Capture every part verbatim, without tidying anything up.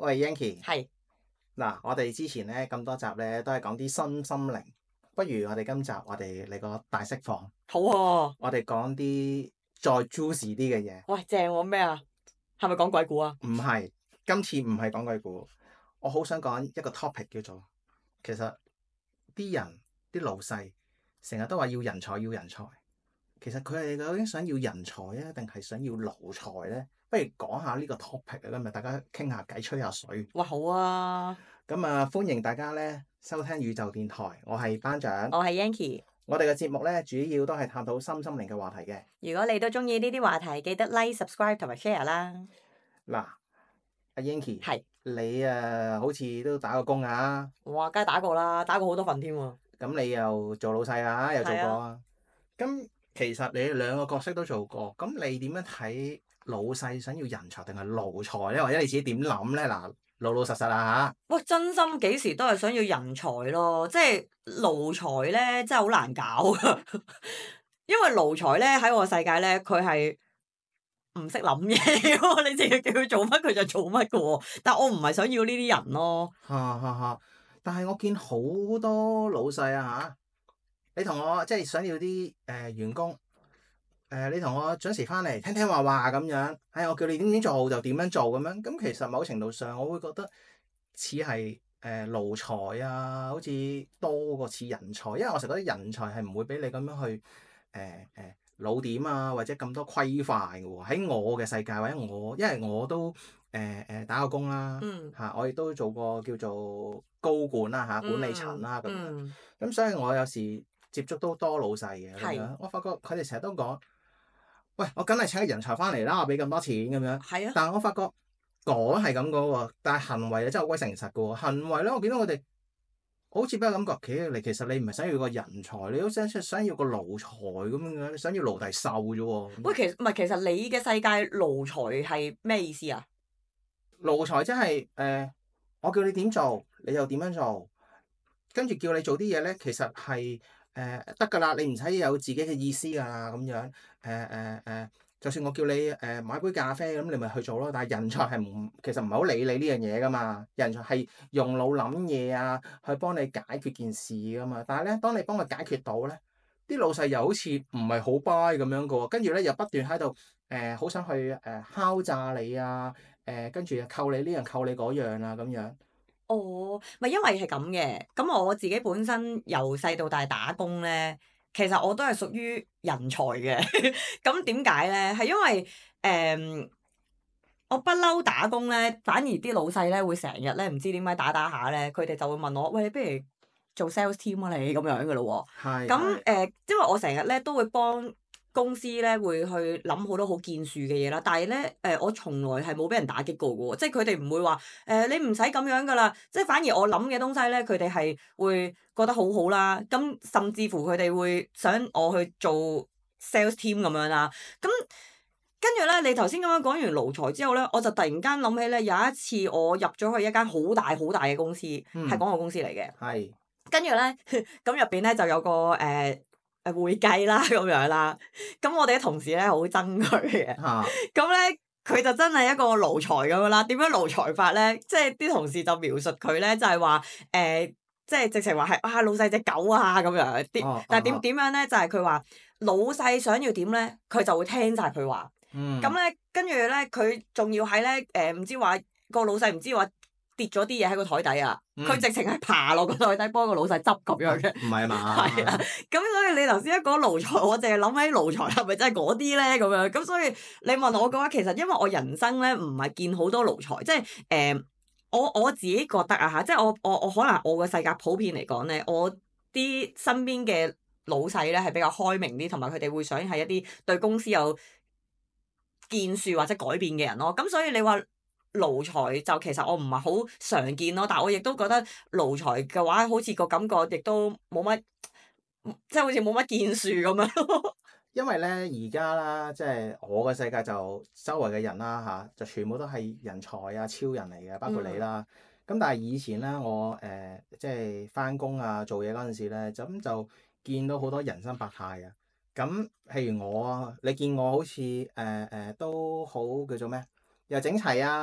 喂，Yanky， 係嗱，我哋之前咧咁多集咧都係講啲身心靈，不如我哋今集我哋嚟個大釋放， 好喎。 我哋講啲再 juicy 啲嘅嘢。 喂，正喎咩啊？係咪講鬼故啊？ 唔係，今次唔係講鬼故，我好想講一個 topic 叫做，其實啲人啲老細成日都話要人才要人才，其實佢哋究竟想要人才啊，定係想要奴才咧？不如講下呢個 topic 啊，今日大家傾下偈，吹下水。 喂，好啊。 咁啊，歡迎大家咧收聽宇宙電台，我係班長。 我係 Yanky。 我哋嘅節目咧主要都係探討身心靈嘅話題嘅。 如果你都中意呢啲話題，記得 like、subscribe 同埋 share 啦。 嗱，阿 Yanky， 係。 你啊好似都打過工啊？ 哇，梗係打過啦，打過好多份添喎。 咁你又做老細啊，又做過係啊？咁其實你兩個角色都做過，咁你點樣睇老細想要人才定係奴才咧？或者你自己點諗咧？嗱，老老實實啊喂，真心幾時都係想要人才咯，即係奴才咧，真係好難搞噶。因為奴才咧喺我世界咧，佢係唔識諗嘢喎，你淨係叫佢做乜佢就做乜噶喎。但我唔係想要呢啲人咯。 嚇！哈哈哈！但係我見好多老細啊嚇，你同我即係想要啲誒、呃、員工誒、呃，你同我準時翻嚟聽聽話話咁樣，係我叫你點點做就點樣做咁樣。咁其實某程度上，我會覺得似係誒奴才啊，好似多過似人才，因為我成日覺得人才係唔會俾你咁樣去誒誒、呃呃、老點啊，或者咁多規範嘅喎。喺我嘅世界或者我，因為我都誒誒、呃呃、打過工啦嚇、 嗯啊，我亦都做過叫做高管啦嚇、啊，管理層啦咁樣。 嗯咁所以我有時接觸都多老細嘅咁係樣，我發覺佢哋成日都講，喂，我梗係請個人才翻嚟啦，我俾咁多錢咁樣。 係啊。 但係我發覺講係咁講喎，但係行為啊真係好鬼誠實嘅喎。行為咧，我見到佢哋好似俾我感覺，企你其實你唔係想要個人才，你都想想要個奴才咁樣嘅，你想要奴隸獸啫喎。 喂，其實唔係，其實你嘅世界奴才係咩意思啊？ 奴才即係誒，我叫你點做，你又點樣做，跟住叫你做啲嘢咧，其實係誒得㗎啦，你唔使有自己嘅意思㗎啦咁樣。誒誒誒，就算我叫你誒、呃、買杯咖啡咁，你咪去做咯。但係人才係唔其實唔係好理你呢樣嘢㗎嘛，人才係用腦諗嘢啊，去幫你解決件事㗎嘛。但係咧，當你幫佢解決到咧，啲老細又好似唔係好 buy 咁樣㗎喎，跟住咧又不斷喺度誒好想去誒、呃、敲詐你啊！誒跟住又扣你呢樣扣你嗰樣啊咁樣。 哦，咪因為係咁嘅。咁我自己本身由細到大打工咧，其實我都係屬於人才嘅。咁點解咧？係因為誒、嗯我不嬲打工咧，反而啲老細咧會成日咧唔知點解打打下咧，佢哋就會問我：喂，你不如做 sales team 啊你咁樣嘅咯喎。 係。 咁係。 誒，因為我成日咧都會幫公司咧會去諗好多好建樹嘅嘢啦，但係咧誒，我從來係冇俾人打擊過嘅喎，即係佢哋唔會話誒、呃、你唔使咁樣噶啦，即係反而我諗嘅東西咧，佢哋係會覺得好好啦，咁甚至乎佢哋會想我去做 sales team 咁樣啦，咁跟住咧，你頭先咁樣講完奴才之後咧，我就突然間諗起咧，有一次我入咗去一間好大好大嘅公司，係、 嗯、 廣告公司嚟嘅， 係。 跟住咧咁入邊咧就有個誒。呃誒會計啦咁樣啦，咁我哋啲同事咧好憎佢嘅，咁咧佢就真係一個奴才咁樣啦。點樣奴才法咧？即係啲同事就描述佢咧，就係話誒，即係直情話係啊老細隻狗啊咁樣啲。 哦、 但係點點樣咧？就係佢話老細想要點咧，佢就會聽晒佢話。 嗯。 咁咧跟住咧，佢仲要喺咧誒唔知話個老細唔知話跌咗啲嘢喺個台底啊！佢、嗯、直情係爬落個台底幫個老細執咁樣嘅， 唔係嘛？ 係啊，咁所以你頭先一講奴才，我淨係諗起奴才係咪真係嗰啲咧咁樣？咁所以你問我嘅話，其實因為我人生咧唔係見好多奴才，即係誒、呃、我我自己覺得啊嚇，即係我我我可能我個世界普遍嚟講咧，我啲身邊嘅老細咧係比較開明啲，同埋佢哋會想係一啲對公司有建樹或者改變嘅人咯。咁所以你話奴才就其實我唔係好常見咯，但係我亦都覺得奴才嘅話，好似個感覺亦都冇乜，即係好似冇乜建樹咁樣咯。 因為咧而家啦，即係我嘅世界就周圍嘅人啦嚇，就全部都係人才啊、超人嚟嘅，包括你啦。咁、嗯、但係以前咧，我誒、呃、即係翻工啊、做嘢嗰陣時咧，就咁就見到好多人生百態啊。咁譬如我，你見我好似誒誒都好叫做咩？又整齊啊！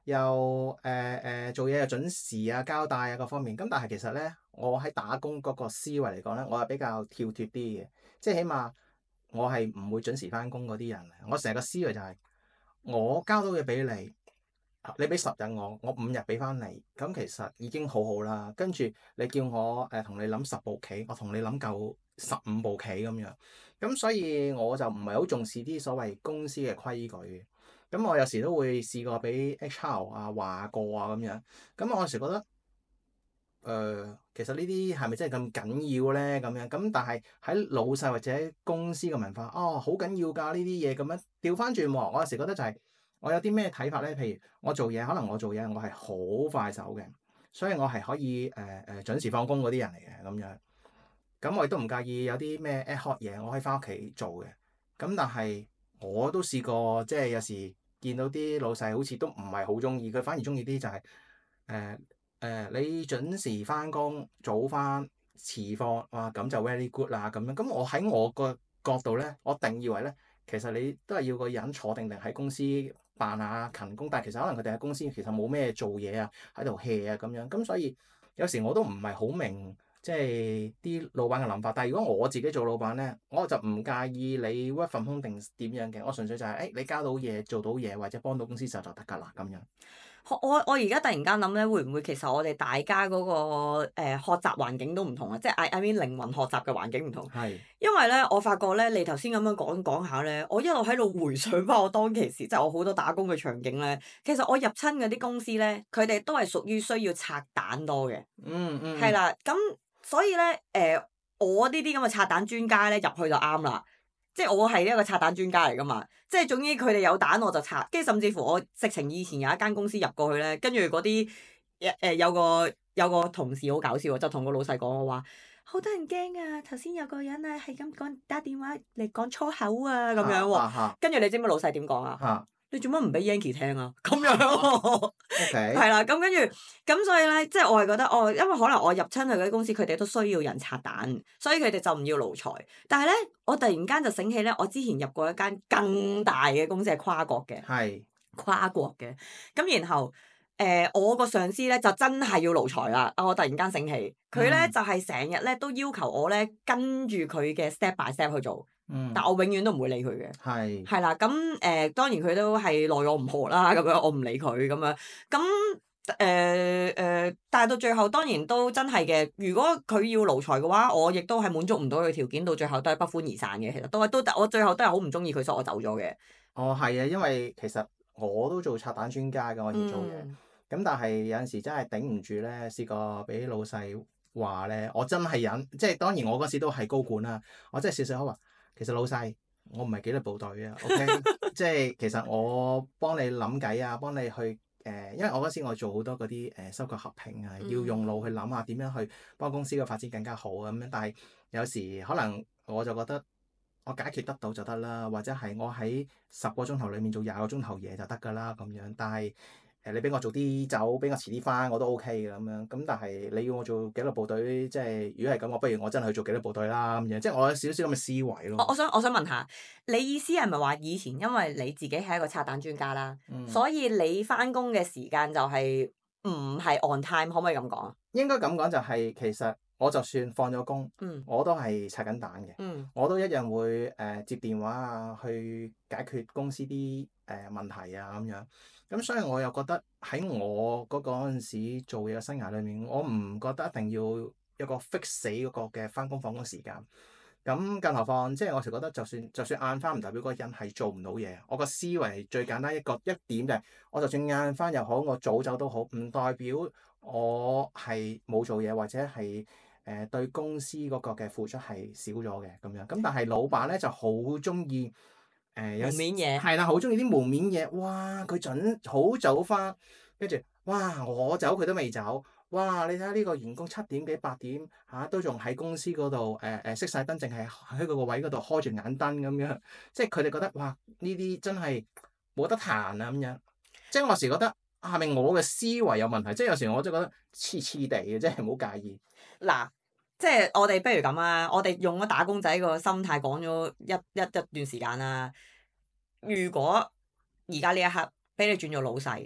又誒誒、呃呃、做嘢又準時啊、交代啊各方面。咁但係其實咧，我喺打工嗰個思維嚟講咧，我係比較跳脱啲嘅，即係起碼我係唔會準時翻工嗰啲人。我成個思維就係、是、我交到嘢俾你。你俾十日我，我五日俾翻你，咁其實已經好好啦。跟住你叫我誒同、呃、你諗十步棋，我同你諗夠十五步棋咁樣。咁所以我就唔係好重視啲所謂公司嘅規矩。咁我有時都會試過俾 H R 啊話過啊咁樣。咁我有時覺得誒、呃，其實呢啲係咪真係咁緊要咧？咁樣咁，但係喺老細或者公司嘅文化，哦好緊要㗎呢啲嘢咁樣。調翻轉喎，我有時覺得就係、是。我有啲咩睇法咧？譬如我做嘢，可能我做嘢我係好快手嘅，所以我係可以誒誒、呃呃、準時放工嗰啲人嚟嘅咁樣。咁我亦都唔介意有啲咩 ad hoc 嘢，我可以翻屋企做嘅。咁但係我都試過，即係有時見到啲老細好似都唔係好中意，佢反而中意啲就係誒誒你準時翻工，早翻遲放，哇咁就 very good 啦咁樣。咁我喺我個角度咧，我定義為咧，其實你都係要個人坐定定喺公司。扮下勤工，但係其實可能佢哋喺公司其實冇咩做嘢啊，喺度 hea 啊咁樣，咁所以有時我都唔係好明，即係啲老闆嘅諗法。但係如果我自己做老闆咧，我就唔介意你 work from home 定點樣嘅，我純粹就係、是、誒、哎、你交到嘢做到嘢或者幫到公司就就得㗎啦咁樣。 我我而家突然間諗咧，會唔會其實我哋大家嗰、那個誒、呃、學習環境都唔同啊？即係 I I mean 靈魂學習嘅環境唔同。 係。 因為咧，我發覺咧，你頭先咁樣講講下咧，我一路喺度回想翻我當其時，即係我好多打工嘅場景咧。其實我入親嗰啲公司咧，佢哋都係屬於需要拆彈多嘅。 嗯嗯。 係啦，咁所以咧，誒、呃、我呢啲咁嘅拆彈專家咧入去就啱啦。即係我係一個拆彈專家嚟噶嘛，即係總之佢哋有彈我就拆，跟住甚至乎我直情以前有一間公司入過去咧，跟住嗰啲誒誒有個有個同事好搞笑，就同個老細講我話好多人驚啊，頭先有個人啊係咁講打電話嚟講粗口啊咁樣喎，跟住你知唔知老細點講啊？ 嚇！ 你做乜唔俾 Yankee 聽啊？咁樣喎 ，OK， 係啦，咁跟住咁所以咧，即係我係覺得哦，因為可能我入親去嗰啲公司，佢哋都需要人拆彈，所以佢哋就唔要奴才。但係咧，我突然間就醒起咧，我之前入過一間更大嘅公司係跨國嘅， 係跨國嘅。咁然後誒、呃，我個上司咧就真係要奴才啦。啊，我突然間醒起，佢咧、嗯、就係成日咧都要求我咧跟住佢嘅 step by step 去做。 嗯、 但我永遠都唔會理佢嘅， 係係啦，咁誒、呃、當然佢都係奈我唔何啦，咁樣我唔理佢咁樣，咁誒誒，但係到最後當然都真係嘅。如果佢要奴才嘅話，我亦都係滿足唔到佢條件，到最後都係不歡而散嘅。其實都都我最後都係好唔中意佢，所以我走咗嘅。 哦，係啊，因為其實我都做拆彈專家嘅，我以前做嘢，咁、嗯、但係有陣時真係頂唔住咧，試過俾老細話咧，我真係忍，即係當然我嗰時都係高管啦，我真係笑笑口話。其實老細，我唔係紀律部隊啊，OK，即係其實我幫你諗計啊，幫你去誒、呃，因為我嗰時我做好多嗰啲誒收購合併啊，要用腦去諗下點樣去幫公司嘅發展更加好咁樣。但係有時可能我就覺得我解決得到就得啦，或者係我喺十個鐘頭裡面做廿個鐘頭嘢就得㗎啦咁樣。但係誒，你俾我早啲走，俾我遲啲翻，我都 OK 嘅咁樣。咁但係你要我做紀律部隊，即係如果係咁，我不如我真係去做紀律部隊啦咁樣。即係我有少少咁嘅思維咯。 我我想我想問下，你意思係咪話以前因為你自己係一個拆彈專家啦，嗯、所以你翻工嘅時間就係唔係 on time，可唔可以咁講啊？ 應該咁講就係、是、其實我就算放咗工， 嗯、我都係拆緊彈嘅， 嗯、 我都一樣會誒、呃、接電話啊，去解決公司啲誒、呃、問題啊咁樣。咁所以我又覺得喺我嗰個陣時做嘢嘅生涯裏面，我唔覺得一定要一個 fix 死嗰個嘅翻工放工時間。咁更何況，即係我成日覺得，就算就算晏翻唔代表嗰個人係做唔到嘢。我個思維最簡單一個一點就係、是，我就算晏翻又好，我早走都好，唔代表我係冇做嘢或者係誒、呃、對公司嗰個嘅付出係少咗嘅咁樣。咁但係老闆咧就好中意。誒有門面嘢係啦，好中意啲門面嘢。哇！佢準好早返，跟住哇我走佢都未走。哇！你睇下呢個員工七點幾八點嚇、啊、都仲喺公司嗰度誒誒熄晒燈，淨係喺佢個位嗰度開住眼燈咁樣。即係佢哋覺得哇呢啲真係冇得彈啊咁樣。即係我有時覺得係咪我嘅思維有問題？即係有時我真係覺得黐黐地嘅，即係唔好介意。 嗱，即係我哋不如咁啊！我哋用咗打工仔個心態講咗一一一段時間啦。如果而家呢一刻俾你轉做老細，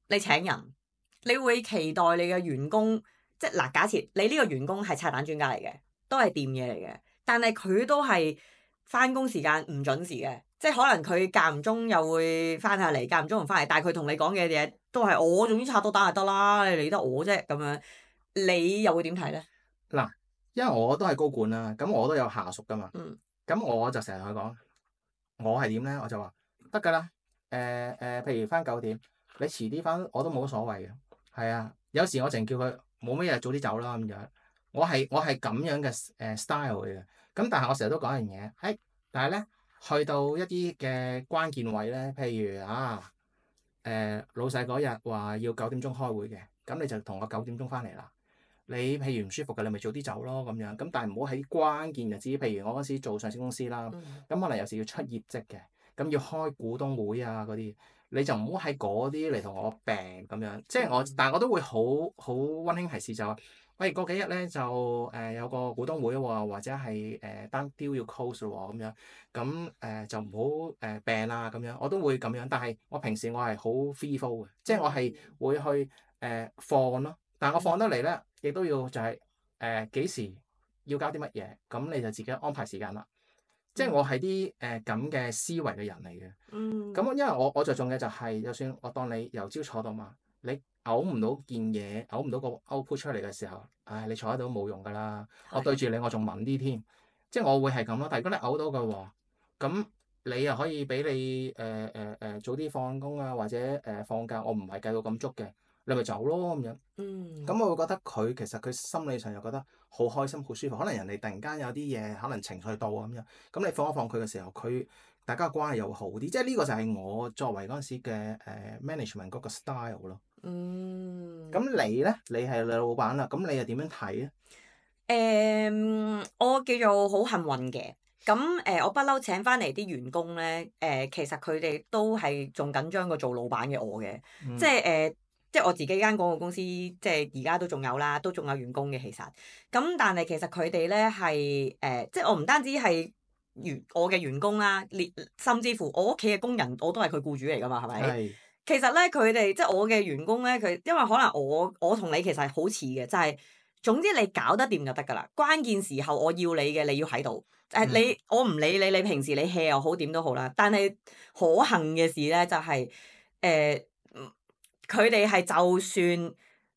你請人，你會期待你嘅員工，即係嗱，假設你呢個員工係拆彈專家嚟嘅，都係掂嘢嚟嘅，但係佢都係翻工時間唔準時嘅，即係可能佢間唔中又會翻下嚟，間唔中唔翻嚟，但係佢同你講嘅嘢都係我總之拆到彈就得啦，你理得我啫咁樣，你又會點睇咧？ 嗱，因為我都係高管啦，咁我都有下屬噶嘛， 嗯咁我就成日同佢講，我係點咧？我就話得㗎啦，誒誒，譬如翻九點，你遲啲翻我都冇乜所謂嘅，係啊，有時我淨叫佢冇乜嘢早啲走啦咁樣，我係我係咁樣嘅誒 style 嘅，咁但係我成日都講一樣嘢，誒，但係咧去到一啲嘅關鍵位咧，譬如啊誒老細嗰日話要九點鐘開會嘅，咁你就同我九點鐘翻嚟啦。你譬如唔舒服嘅，你咪早啲走咯咁樣。咁但係唔好喺關鍵日子，譬如我嗰時做上市公司啦，咁、 嗯可能有時要出業績嘅，咁要開股東會啊嗰啲，你就唔好喺嗰啲嚟同我病咁樣。即係我，但係我都會好好溫馨提示就話，喂，過幾日咧就誒、呃、有個股東會喎，或者係誒單 deal 要 close 喎咁樣，咁誒、呃、就唔好誒病啦咁樣。我都會咁樣，但係我平時我係好 free flow 嘅，即係我係會去誒、呃、放咯。但係我放得嚟咧，亦都要就係誒幾時要交啲乜嘢，咁你就自己安排時間啦。即係我係啲誒咁嘅思維嘅人嚟嘅。 嗯。 咁因為我我着重嘅就係、是，就算我當你由朝坐到晚，你嘔唔到件嘢，嘔唔到個 output 出嚟嘅時候，唉，你坐喺度都冇用㗎啦。我對住你，我仲問啲添。即係我會係咁咯。但係如果你嘔到嘅話，咁你又可以俾你誒誒誒早啲放工啊，或者誒、呃、放假，我唔係計到咁足嘅。你咪走咯咁樣，咁、 嗯、 我會覺得佢其實佢心理上又覺得好開心、好舒服。可能人哋突然間有啲嘢，可能情緒到咁樣，咁你放一放佢嘅時候，佢大家關係又會好啲。即係呢個就係我作為嗰陣時嘅誒 management 嗰個 style 咯。 嗯。 咁你咧？你係你老闆啦，咁你又點樣睇咧？ 誒、嗯，我叫做好幸運嘅。咁誒、呃，我不嬲請翻嚟啲員工咧，誒、呃，其實佢哋都係仲緊張過做老闆嘅我嘅， 嗯、 即係誒、呃，即係我自己間廣告公司，即係而家都仲有啦，都仲有員工嘅其實。咁但係其實佢哋咧係誒，即係我唔單止係員我嘅員工啦，連甚至乎我屋企嘅工人我都係佢僱主嚟噶嘛，係咪？ 係。 其實咧，佢哋即係我嘅員工咧，佢因為可能我我同你其實係好似嘅，就係、是、總之你搞得掂就得㗎啦。關鍵時候我要你嘅，你要喺度。誒、嗯、你我唔理你，你平時你 hea 又好點都好啦。但係可幸嘅事咧，就係誒佢哋係就算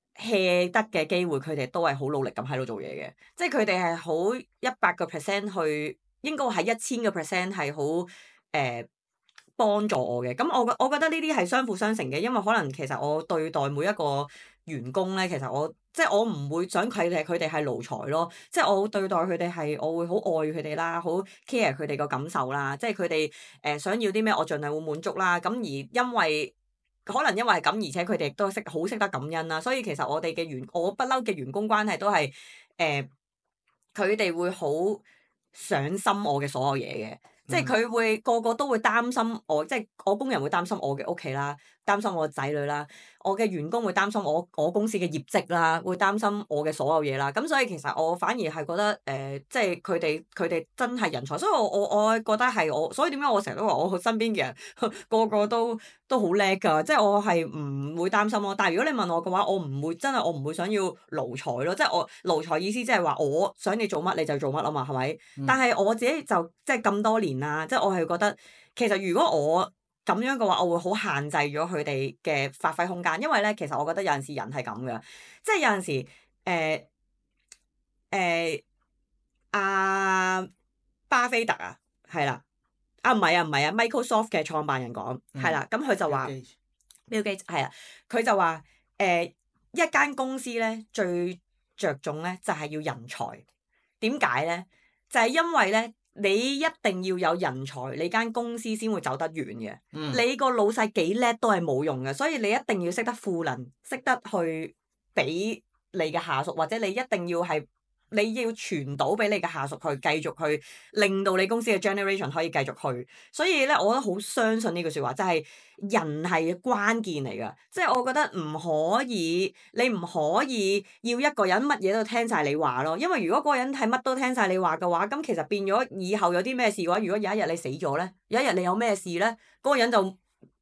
hea 得嘅機會，佢哋都係好努力咁喺度做嘢嘅。即係佢哋係好一百個 percent 去，應該係一千個 percent 係好誒幫助我嘅。咁我覺我覺得呢啲係相輔相成嘅，因為可能其實我對待每一個員工咧，其實我即係我唔會想佢哋佢哋係奴才咯，即係我對待佢哋係我會好愛佢哋啦，好 care 佢哋個感受啦，即係佢哋誒想要啲咩，我盡量會滿足啦。咁而因為可能因為係咁，而且佢哋亦都識好識得感恩啦，所以其實我哋嘅員我不嬲嘅員工關係都係誒，佢、呃、哋會好上心我嘅所有嘢嘅。即係佢會個個都會擔心我，即係我工人會擔心我嘅屋企啦，擔心我嘅仔女啦，我嘅員工會擔心我我公司嘅業績啦，會擔心我嘅所有嘢啦。咁所以其實我反而係覺得誒、呃，即係佢哋佢哋真係人才，所以我我我覺得係我，所以點解我成日都話我身邊嘅人個個都都好叻㗎，即係我係唔會擔心咯。但係如果你問我嘅話，我唔會真係我唔會想要奴才咯，即係我奴才意思即係話我想你做乜你就做乜啊嘛，係咪？嗯、但係我自己就即係咁多年啦，即係我係覺得其實如果我咁樣嘅話，我會好限制咗佢哋嘅發揮空間，因為咧其實我覺得有陣時人係咁嘅，即係有陣時誒誒阿巴菲特啊，係啦，啊唔係啊唔係啊 Microsoft 嘅創辦人講係啦，咁佢、嗯、就話 Bill Gates 係啊，佢就話誒、呃、一間公司咧最着重咧就係要人才，點解咧？就係、是、因為咧。你一定要有人才，你間公司先會走得遠嘅。嗯、你個老細幾叻都係冇用嘅，所以你一定要識得賦能，識得去俾你嘅下屬，或者你一定要係你要傳導俾你嘅下屬去繼續去令到你公司嘅 generation 可以繼續去。所以咧，我覺得好相信呢句説話，就係、是、人係關鍵嚟㗎。即、就、係、是、我覺得唔可以，你唔可以要一個人乜嘢都聽晒你話咯。因為如果嗰個人係乜都聽晒你話嘅話，咁其實變咗以後有啲咩事嘅話，如果有一日你死咗咧，有一日你有咩事咧，嗰、那個人就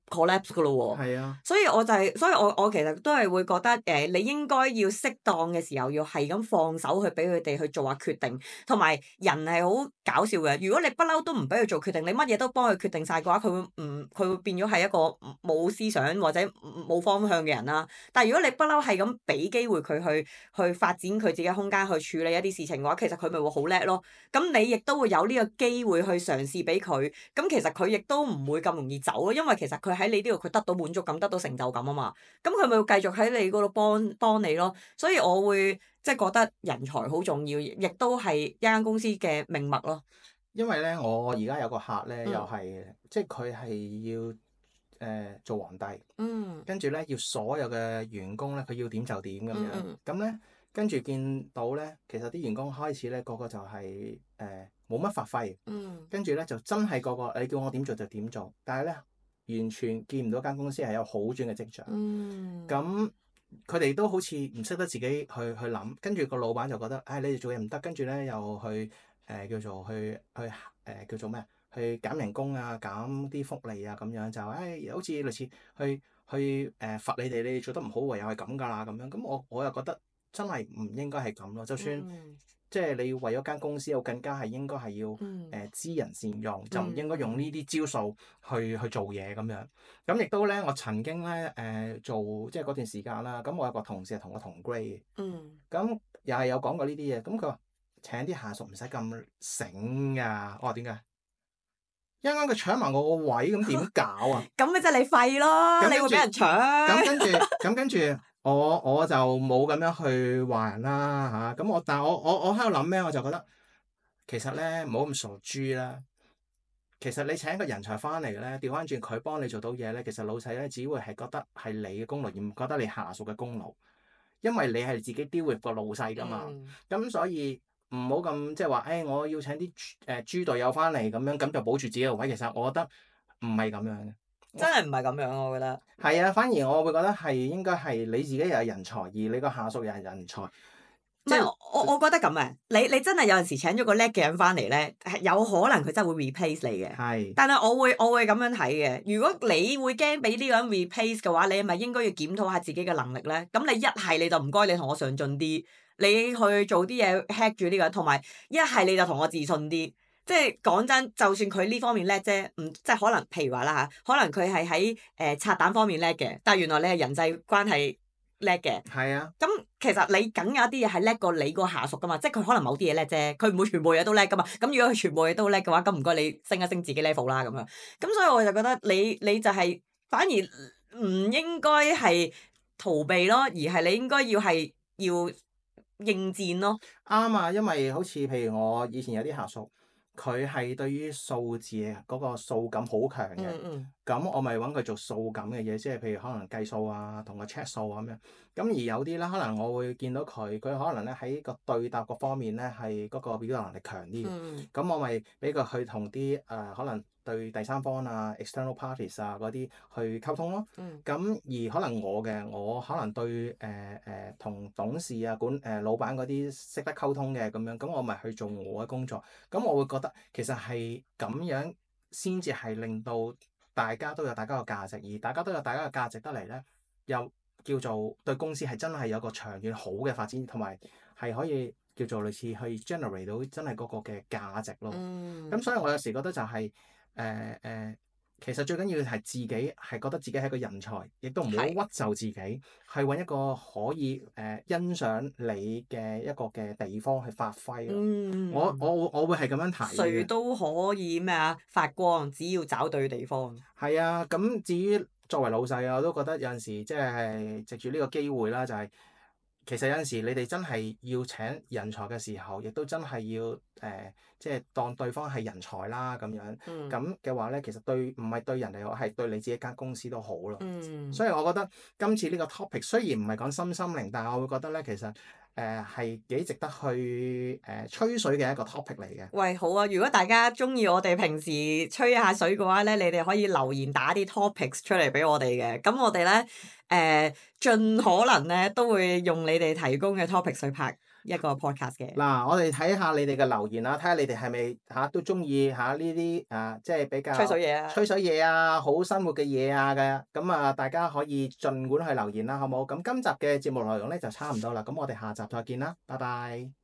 collapse 噶咯喎。 係啊， 所以我就係、所以我我其實都係會覺得誒、呃，你應該要適當嘅時候要係咁放手去俾佢哋去做下決定，同埋人係好搞笑嘅。如果你不嬲都唔俾佢做決定，你乜嘢都幫佢決定晒嘅話，佢會唔佢會變咗係一個冇思想或者冇方向嘅人啦。但係如果你不嬲係咁俾機會佢去去發展佢自己嘅空間去處理一啲事情嘅話，其實佢咪會好叻咯。咁你亦都會有呢個機會去嘗試俾佢，咁其實佢亦都唔會咁容易走咯，因為其實佢喺你呢度佢得到滿足感、得到成就感啊嘛。咁佢咪會繼續喺你嗰度幫幫你咯。所以我會即係覺得人才好重要，亦都係一間公司嘅命脈咯。 因為咧，我而家有個客咧， 嗯又係即係佢係要誒、呃、做皇帝， 嗯跟住咧要所有嘅員工咧，佢要點就點咁樣。 嗯咁咧跟住見到咧，其實啲員工開始咧個個就係誒冇乜發揮， 嗯跟住咧就真係個個你叫我點做就點做，但係咧完全見唔到間公司係有好轉嘅跡象。 嗯咁佢哋都好似唔識得自己去去諗，跟住個老闆就覺得，唉、你哋做嘢唔得，跟住咧又去誒、呃、叫做去去誒、呃、叫做咩？去減人工啊，減啲福利啊，咁樣就誒、唉好似類似去去誒、呃、罰你哋，你哋做得唔好，唯有係咁㗎啦咁樣。咁我我又覺得真係唔應該係咁咯。就算、 嗯即係你為咗間公司，我更加係應該係要誒、 嗯呃、知人善用，就唔嗯應該用呢啲招數去去做嘢咁樣。咁亦都咧，我曾經咧誒、呃、做即係嗰段時間啦。咁我有個同事係同我同 grade 嘅， 嗯咁又係有講過呢啲嘢。咁佢話請啲下屬唔使咁醒㗎。我話點解？一陣間佢搶埋我個位，咁點搞啊？ 咁咪即係你廢咯， 咁跟住你會俾人搶。 咁跟住，咁跟住，我我就冇咁樣去話人啦嚇。咁、我但係我我我喺度諗咩？我就覺得其實咧唔好咁傻豬啦。其實你請個人才翻嚟咧，調翻轉佢幫你做到嘢咧，其實老細咧只會係覺得係你嘅功勞，而唔覺得你下屬嘅功勞，因為你係自己 deal with 個老細噶嘛。 嗯咁、所以唔好咁即係話，誒、哎、我要請啲誒豬隊友翻嚟咁樣，咁就保住自己個位。其實我覺得唔係咁樣嘅。 真係唔係咁樣，我覺得。 係啊，反而我會覺得係應該係你自己又係人才，而你個下屬又係人才。 唔係，我我覺得咁啊！你你真係有陣時請咗個叻嘅人翻嚟咧，係有可能佢真係會 replace 你嘅。 係但係我會我會咁樣睇嘅。如果你會驚俾呢個人 replace 嘅話，你係咪應該要檢討下自己嘅能力咧？咁你一係你就唔該你同我上進啲，你去做啲嘢 hack 住呢個人，同埋一係你就同我自信啲。即係講真，就算佢呢方面叻啫，唔即係可能譬如話啦嚇，可能佢係喺誒拆彈方面叻嘅，但係原來你係人際關係叻嘅。 係啊， 咁其實你梗有一啲嘢係叻過你個下屬噶嘛，即係佢可能某啲嘢叻啫，佢唔會全部嘢都叻噶嘛。咁如果佢全部嘢都叻嘅話，咁唔該你升一升自己 level 啦咁樣。咁所以我就覺得你你就係、反而唔應該係逃避咯，而係你應該要係要應戰咯。 啱啊，因為好似譬如我以前有啲下屬，佢係對於數字嗰個數感好強嘅。 嗯嗯咁我咪揾佢做數感嘅嘢，即係譬如可能計數啊，同佢 check 數啊咁樣。咁而有啲咧，可能我會見到佢，佢可能咧喺個對答嗰方面咧係嗰個表達能力強啲嘅。 嗯咁我咪俾佢去同啲誒可能對第三方啊、external parties 啊嗰啲去溝通咯。 嗯咁而可能我嘅，我可能對誒誒同董事啊、管誒、呃、老闆嗰啲識得溝通嘅咁樣，咁我咪去做我嘅工作。咁我會覺得其實係咁樣先至係令到大家都有大家嘅價值，而大家都有大家嘅價值得嚟咧，又叫做對公司係真係有個長遠好嘅發展，同埋係可以叫做類似去 generate 到真係嗰個嘅價值咯。咁、 嗯所以我有時覺得就係誒誒，其實最緊要係自己係覺得自己係一個人才，亦都唔好係屈就自己，去揾一個可以誒、呃、欣賞你嘅一個嘅地方去發揮咯。 嗯， 我我我我會係咁樣睇嘅。 誰都可以咩啊發光，只要找對地方。 係啊，咁至於作為老細啊，我都覺得有陣時即係藉住呢個機會啦，就係、其實有陣時你哋真係要請人才嘅時候，亦都真係要誒、呃，即係當對方係人才啦咁樣。 嗯咁嘅話咧，其實對唔係對人哋好，係對你自己間公司都好咯。 嗯， 所以我覺得今次呢個 topic 雖然唔係講身心靈，但係我會覺得咧，其實誒係幾值得去誒、呃、吹水嘅一個 topic 嚟嘅。 喂，好啊！如果大家中意我哋平時吹下水嘅話咧，你哋可以留言打啲 topics 出嚟俾我哋嘅。咁我哋咧誒盡可能咧都會用你哋提供嘅 topic 去拍一個 podcast 嘅。 嗱，我哋睇下你哋嘅留言啦，睇下你哋係咪嚇都中意嚇呢啲啊，即係比較吹水嘢啊！ 吹水嘢啊，好生活嘅嘢啊嘅，咁啊大家可以盡管去留言啦，好冇？咁今集嘅節目內容咧就差唔多啦，咁我哋下集再見啦，拜拜。